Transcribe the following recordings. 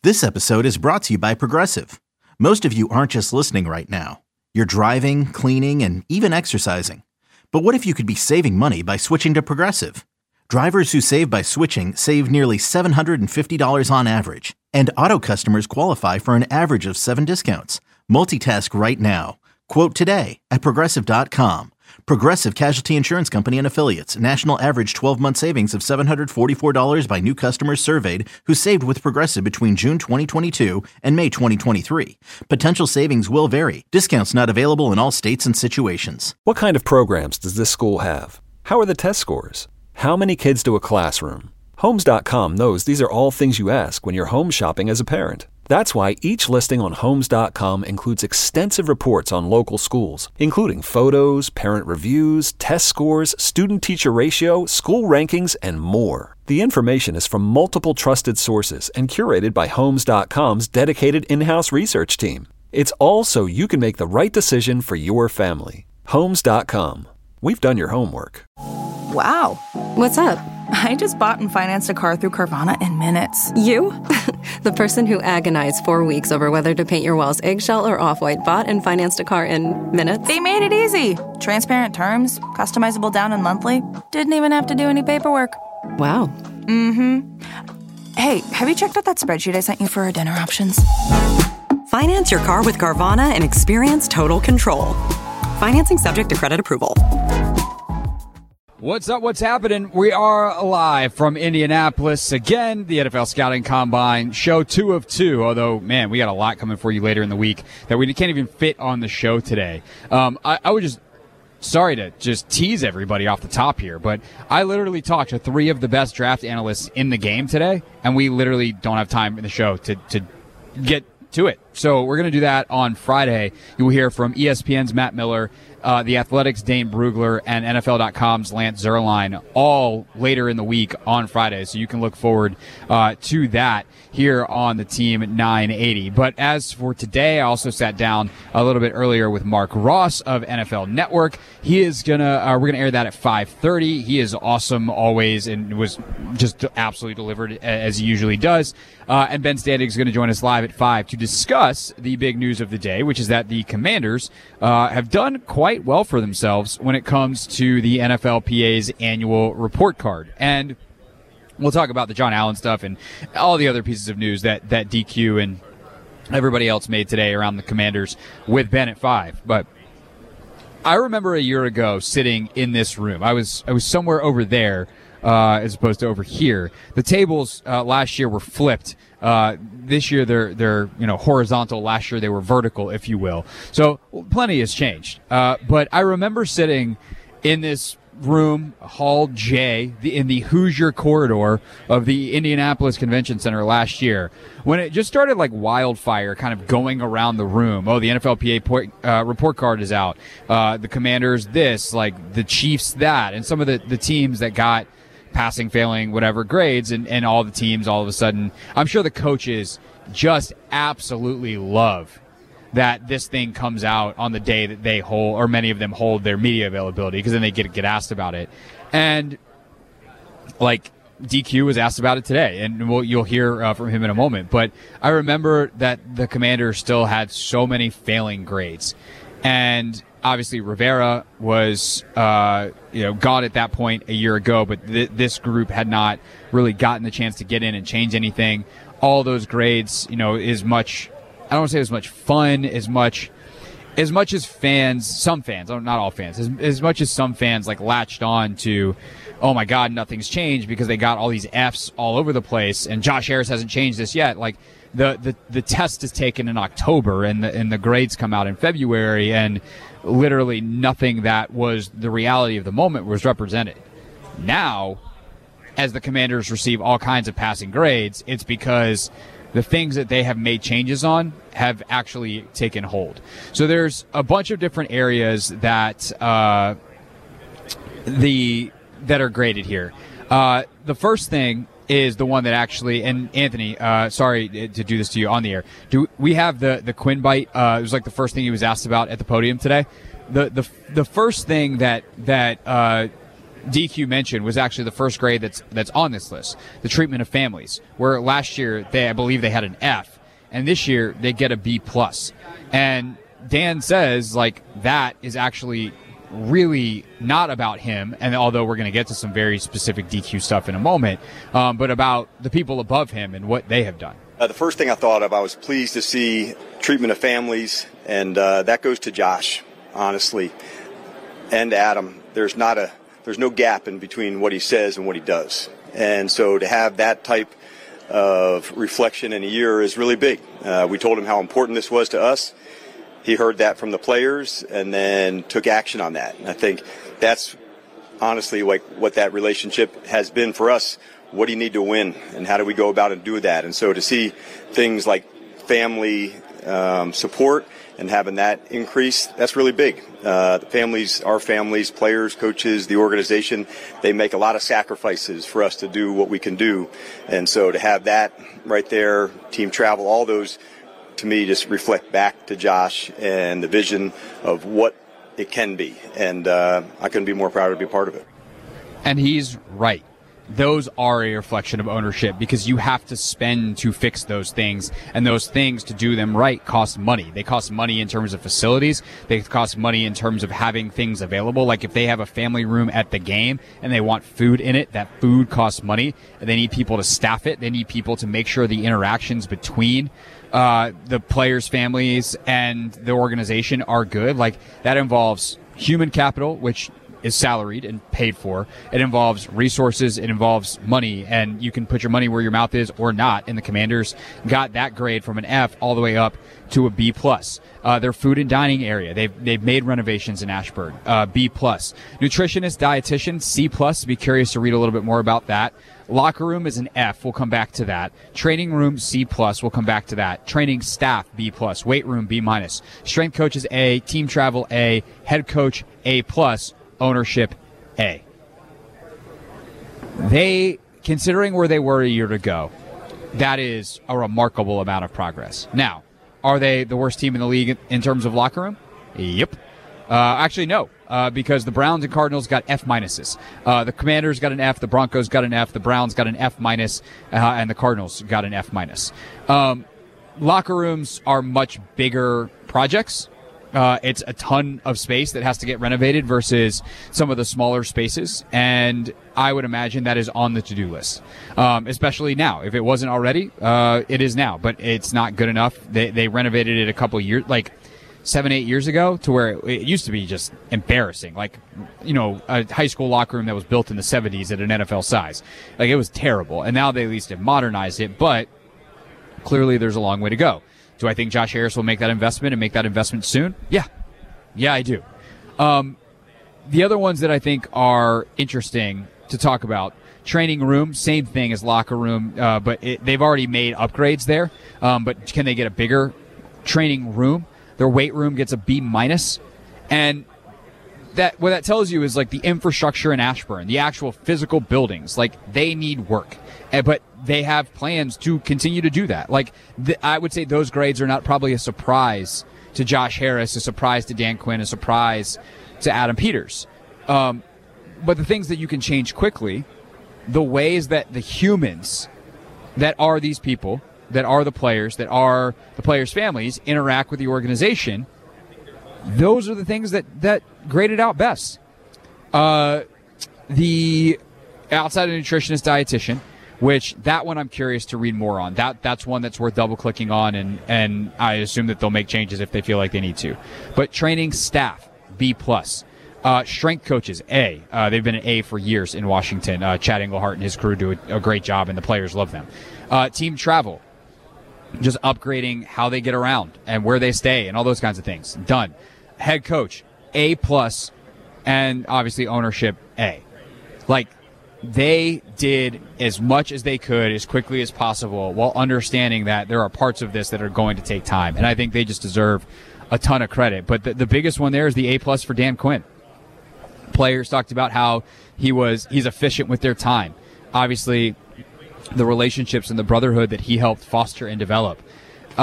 This episode is brought to you by Progressive. Most of you aren't just listening right now. You're driving, cleaning, and even exercising. But what if you could be saving money by switching to Progressive? Drivers who save by switching save nearly $750 on average. And auto customers qualify for an average of 7 discounts. Multitask right now. Quote today at Progressive.com. Progressive Casualty Insurance Company and Affiliates. National average 12-month savings of $744 by new customers surveyed who saved with Progressive between June 2022 and May 2023. Potential savings will vary. Discounts not available in all states and situations. What kind of programs does this school have? How are the test scores? How many kids do a classroom? Homes.com knows these are all things you ask when you're home shopping as a parent. That's why each listing on Homes.com includes extensive reports on local schools, including photos, parent reviews, test scores, student-teacher ratio, school rankings, and more. The information is from multiple trusted sources and curated by Homes.com's dedicated in-house research team. It's all so you can make the right decision for your family. Homes.com. We've done your homework. Wow. What's up? I just bought and financed a car through Carvana in minutes. You? The person who agonized 4 weeks over whether to paint your walls eggshell or off-white bought and financed a car in minutes? They made it easy. Transparent terms, customizable down and monthly. Didn't even have to do any paperwork. Wow. Mm-hmm. Hey, have you checked out that spreadsheet I sent you for our dinner options? Finance your car with Carvana and experience total control. Financing subject to credit approval. What's up? What's happening? We are live from Indianapolis. Again, the NFL Scouting Combine, show 2 of 2. Although, man, we got a lot coming for you later in the week that we can't even fit on the show today. I would sorry to just tease everybody off the top here, but I literally talked to 3 of the best draft analysts in the game today, and we literally don't have time in the show to get to it. So we're going to do that on Friday. You will hear from ESPN's Matt Miller, The Athletic's Dane Brugler, and NFL.com's Lance Zierlein all later in the week on Friday. So you can look forward to that here on the Team 980. But as for today, I also sat down a little bit earlier with Mark Ross of NFL Network. He is we're gonna air that at 5:30. He is awesome always and was just absolutely delivered as he usually does. And Ben Standig is going to join us live at 5 to discuss the big news of the day, which is that the Commanders have done quite well for themselves when it comes to the NFLPA's annual report card. And we'll talk about the John Allen stuff and all the other pieces of news that DQ and everybody else made today around the Commanders with Ben at 5. But I remember a year ago sitting in this room. I was somewhere over there as opposed to over here. The tables last year were flipped. This year they're horizontal. Last year they were vertical, if you will. So plenty has changed. But I remember sitting in this room, Hall J, in the Hoosier corridor of the Indianapolis Convention Center last year, when it just started like wildfire kind of going around the room. Oh, the NFLPA report card is out. The Commanders this, like the Chiefs that, and some of the teams that got passing, failing, whatever grades, and all the teams all of a sudden, I'm sure the coaches just absolutely love that this thing comes out on the day that they hold, or many of them hold their media availability, because then they get asked about it. And like DQ was asked about it today, and you'll hear from him in a moment. But I remember that the Commanders still had so many failing grades, and obviously Rivera was gone at that point a year ago, but this group had not really gotten the chance to get in and change anything. All those grades, is much, I don't want to say as much fun, as much as fans, some fans, not all fans, as much as some fans like latched on to, oh my God, nothing's changed because they got all these Fs all over the place, and Josh Harris hasn't changed this yet. Like the test is taken in October, and the grades come out in February, and literally nothing that was the reality of the moment was represented. Now, as the Commanders receive all kinds of passing grades, it's because the things that they have made changes on have actually taken hold. So there's a bunch of different areas that are graded here. The first thing is the one that actually, and Anthony, sorry to do this to you on the air. Do we have the Quinn bite? It was like the first thing he was asked about at the podium today. The first thing that DQ mentioned was actually the first grade that's on this list, the treatment of families, where last year I believe they had an F, and this year they get a B+. And Dan says, like, that is actually really not about him, and although we're going to get to some very specific DQ stuff in a moment, but about the people above him and what they have done. The first thing I thought of, I was pleased to see treatment of families, and that goes to Josh, honestly, and Adam. There's no gap in between what he says and what he does, and so to have that type of reflection in a year is really big. We told him how important this was to us. He heard that from the players and then took action on that. And I think that's honestly like what that relationship has been for us. What do you need to win, and how do we go about and do that? And so to see things like family support and having that increase, that's really big. The families, our families, players, coaches, the organization, they make a lot of sacrifices for us to do what we can do. And so to have that right there, team travel, all those, to me, just reflect back to Josh and the vision of what it can be. And I couldn't be more proud to be a part of it. And he's right. Those are a reflection of ownership, because you have to spend to fix those things, and those things, to do them right, cost money. They cost money in terms of facilities. They cost money in terms of having things available. Like if they have a family room at the game and they want food in it, that food costs money. And they need people to staff it. They need people to make sure the interactions between the players' families and the organization are good. Like, that involves human capital, which is salaried and paid for. It involves resources. It involves money, and you can put your money where your mouth is or not. And the Commanders got that grade from an F all the way up to a B+. Their food and dining area, they've made renovations in Ashburn, B+. Nutritionist, dietitian, C+. Be curious to read a little bit more about that. Locker room is an F. We'll come back to that. Training room, C+. We'll come back to that. Training staff, B+. Weight room, B-. Strength coaches, A. Team travel, A. Head coach, A+. Ownership, A. They, considering where they were a year ago, that is a remarkable amount of progress. Now, are they the worst team in the league in terms of locker room? Yep. Actually, no, because the Browns and Cardinals got F-minuses. The Commanders got an F, the Broncos got an F, the Browns got an F-, and the Cardinals got an F-. Locker rooms are much bigger projects. It's a ton of space that has to get renovated versus some of the smaller spaces, and I would imagine that is on the to-do list, especially now. If it wasn't already, it is now, but it's not good enough. They renovated it a couple of years, like 7-8 years ago, to where it used to be just embarrassing. Like, you know, a high school locker room that was built in the 70s at an NFL size. Like, it was terrible, and now they at least have modernized it, but clearly there's a long way to go. Do I think Josh Harris will make that investment and make that investment soon? Yeah. Yeah, I do. The other ones that I think are interesting to talk about, training room, same thing as locker room, but they've already made upgrades there. But can they get a bigger training room? Their weight room gets a B-. And what that tells you is, like, the infrastructure in Ashburn, the actual physical buildings, like, they need work. But they have plans to continue to do that. Like, I would say those grades are not probably a surprise to Josh Harris, a surprise to Dan Quinn, a surprise to Adam Peters. But the things that you can change quickly, the ways that the humans that are these people, that are the players, that are the players' families, interact with the organization, those are the things that graded out best. The outside of nutritionist, dietitian, which that one I'm curious to read more on. That's one that's worth double-clicking on, and I assume that they'll make changes if they feel like they need to. But training staff, B+. Strength coaches, A. They've been an A for years in Washington. Chad Englehart and his crew do a great job, and the players love them. Team travel, just upgrading how they get around and where they stay and all those kinds of things. Done. Head coach, A+, and obviously ownership, A. Like, they did as much as they could as quickly as possible while understanding that there are parts of this that are going to take time. And I think they just deserve a ton of credit. But the biggest one there is the A+ for Dan Quinn. Players talked about how he's efficient with their time. Obviously, the relationships and the brotherhood that he helped foster and develop.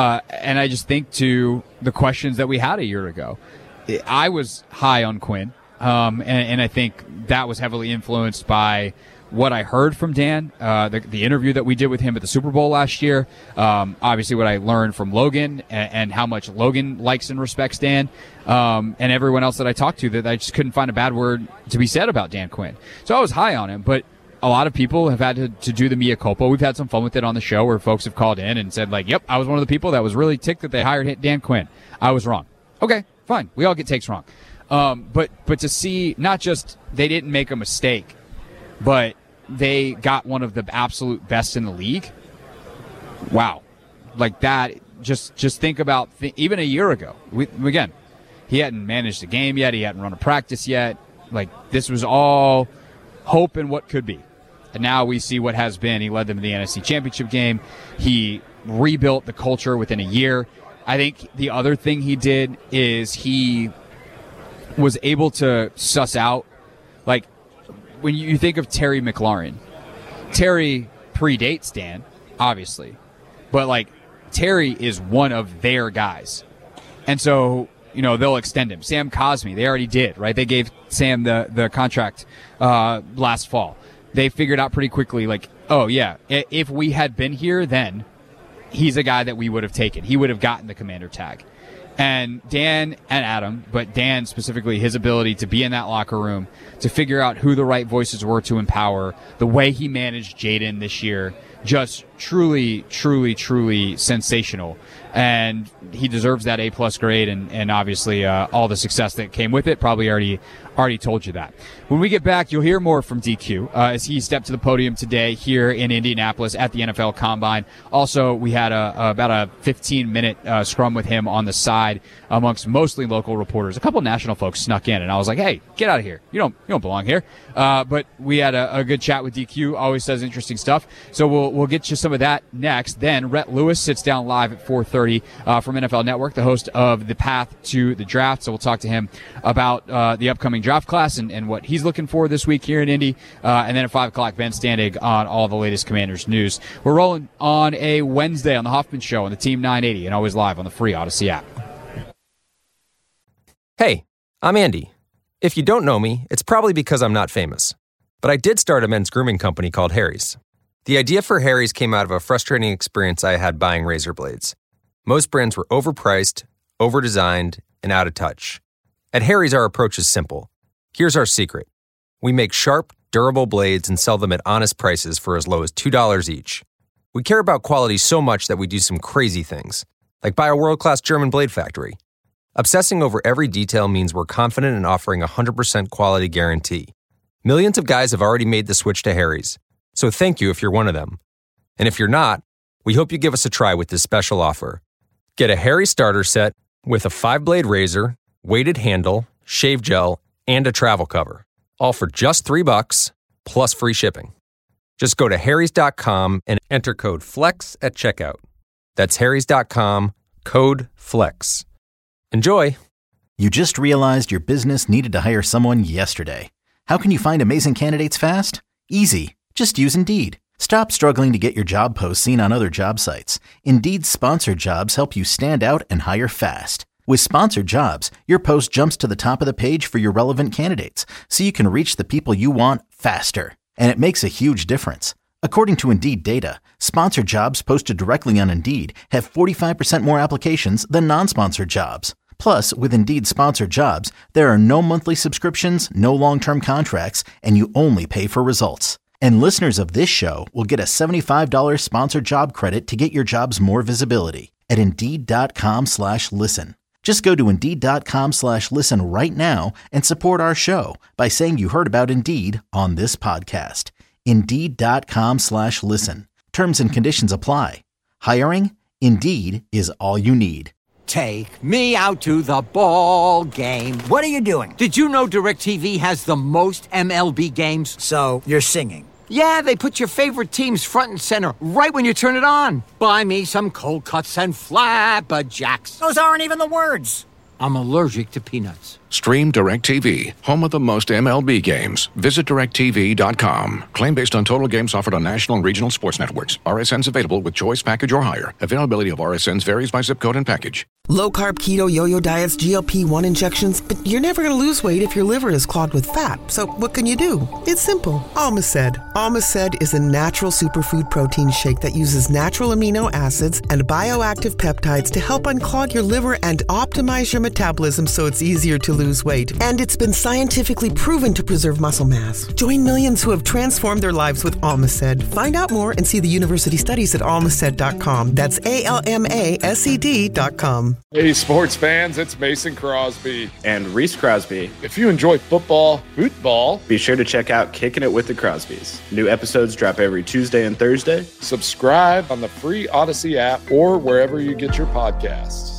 And I just think to the questions that we had a year ago. I was high on Quinn. And I think that was heavily influenced by what I heard from Dan, the interview that we did with him at the Super Bowl last year, obviously what I learned from Logan and how much Logan likes and respects Dan, and everyone else that I talked to, that I just couldn't find a bad word to be said about Dan Quinn. So I was high on him, but a lot of people have had to do the mea culpa. We've had some fun with it on the show where folks have called in and said, like, yep, I was one of the people that was really ticked that they hired Dan Quinn. I was wrong. Okay, fine. We all get takes wrong. But to see not just they didn't make a mistake, but they got one of the absolute best in the league. Wow. Like that, just think about even a year ago. Again, he hadn't managed a game yet. He hadn't run a practice yet. Like, this was all hope and what could be. And now we see what has been. He led them to the NFC Championship game. He rebuilt the culture within a year. I think the other thing he did is he was able to suss out, like, when you think of Terry McLaurin, Terry predates Dan, obviously, but, like, Terry is one of their guys. And so, you know, they'll extend him. Sam Cosmi, they already did, right? They gave Sam the contract last fall. They figured out pretty quickly, like, oh, yeah, if we had been here then, he's a guy that we would have taken. He would have gotten the commander tag. And Dan and Adam, but Dan specifically, his ability to be in that locker room, to figure out who the right voices were to empower, the way he managed Jaden this year, just truly, truly, truly sensational. And he deserves that A+ grade, and obviously all the success that came with it. Probably already told you that. When we get back, you'll hear more from DQ as he stepped to the podium today here in Indianapolis at the NFL Combine. Also, we had about a 15-minute scrum with him on the side amongst mostly local reporters. A couple national folks snuck in, and I was like, "Hey, get out of here! You don't belong here." But we had a good chat with DQ. Always says interesting stuff. So we'll get you some of that next. Then Rhett Lewis sits down live at 4:30 from NFL Network, the host of The Path to the Draft. So we'll talk to him about the upcoming draft class and what he's looking for this week here in Indy. And then at 5 o'clock, Ben Standig on all the latest Commanders news. We're rolling on a Wednesday on the Hoffman Show on the Team 980 and always live on the free Odyssey app. Hey, I'm Andy. If you don't know me, it's probably because I'm not famous. But I did start a men's grooming company called Harry's. The idea for Harry's came out of a frustrating experience I had buying razor blades. Most brands were overpriced, overdesigned, and out of touch. At Harry's, our approach is simple. Here's our secret. We make sharp, durable blades and sell them at honest prices for as low as $2 each. We care about quality so much that we do some crazy things, like buy a world-class German blade factory. Obsessing over every detail means we're confident in offering a 100% quality guarantee. Millions of guys have already made the switch to Harry's, so thank you if you're one of them. And if you're not, we hope you give us a try with this special offer. Get a Harry's starter set with a 5-blade razor, weighted handle, shave gel, and a travel cover, all for just $3 plus free shipping. Just go to harrys.com and enter code FLEX at checkout. That's harrys.com, code FLEX. Enjoy! You just realized your business needed to hire someone yesterday. How can you find amazing candidates fast? Easy. Just use Indeed. Stop struggling to get your job posts seen on other job sites. Indeed's sponsored jobs help you stand out and hire fast. With sponsored jobs, your post jumps to the top of the page for your relevant candidates, so you can reach the people you want faster. And it makes a huge difference. According to Indeed data, sponsored jobs posted directly on Indeed have 45% more applications than non-sponsored jobs. Plus, with Indeed sponsored jobs, there are no monthly subscriptions, no long-term contracts, and you only pay for results. And listeners of this show will get a $75 sponsored job credit to get your jobs more visibility at Indeed.com/listen. Just go to Indeed.com/listen right now and support our show by saying you heard about Indeed on this podcast. Indeed.com/listen. Terms and conditions apply. Hiring? Indeed is all you need. Take me out to the ball game. What are you doing? Did you know DirecTV has the most MLB games? So, you're singing. Yeah, they put your favorite teams front and center right when you turn it on. Buy me some cold cuts and flapjacks. Those aren't even the words. I'm allergic to peanuts. Stream DirecTV, home of the most MLB games. Visit DirecTV.com. Claim based on total games offered on national and regional sports networks. RSNs available with choice package or higher. Availability of RSNs varies by zip code and package. Low-carb, keto, yo-yo diets, GLP-1 injections, but you're never going to lose weight if your liver is clogged with fat. So what can you do? It's simple. Almaced. Almaced is a natural superfood protein shake that uses natural amino acids and bioactive peptides to help unclog your liver and optimize your metabolism so it's easier to lose weight. And it's been scientifically proven to preserve muscle mass. Join millions who have transformed their lives with Almaced. Find out more and see the university studies at almaced.com. That's ALMASED.com. Hey, sports fans, it's Mason Crosby. And Reese Crosby. If you enjoy football, football, be sure to check out Kicking It with the Crosbys. New episodes drop every Tuesday and Thursday. Subscribe on the free Odyssey app or wherever you get your podcasts.